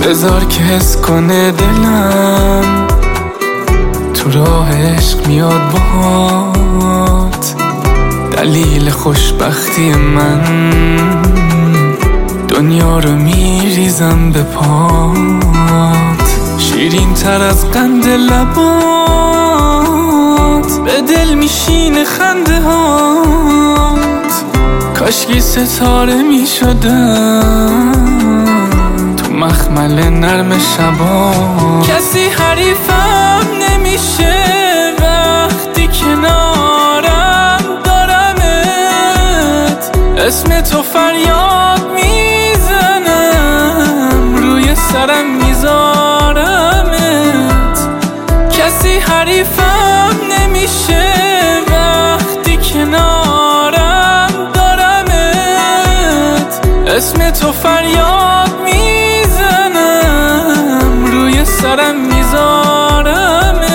بذار که حس کنه دلم تو راه عشق میاد باهات. دلیل خوشبختی من دنیا رو میریزم به پات. شیرین تر از قند لبات به دل میشینه خنده هات. کاشکی ستاره میشدم تو مخمل نرم شبا. کسی حریفم نمیشه وقتی کنارم دارمت. اسم تو فریاد میزنم روی سرم میذارمت. کسی حریفم نمیشه وقتی کنارم دارمت. اسم تو فریاد میزنم روی سرم میذارمت.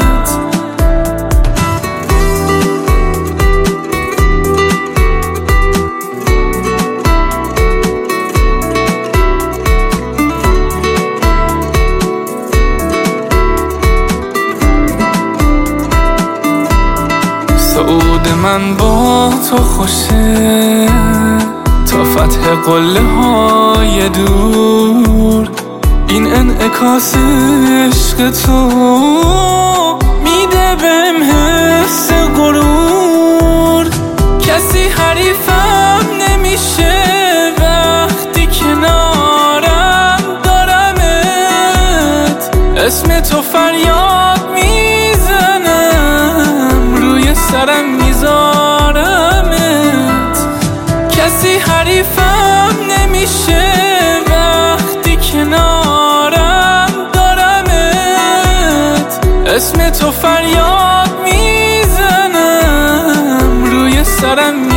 سعود من با تو خوشه تا فتح قله های دور. این انعکاس عشق تو میده بهم حس غرور. کسی حریفم نمیشه وقتی کنارم دارمت. اسم تو فریاد میزنم روی سرم میذارمت. کسی حریفم نمیشه وقتی کنارم دارمت. اسم تو فریاد میزنم روی سرم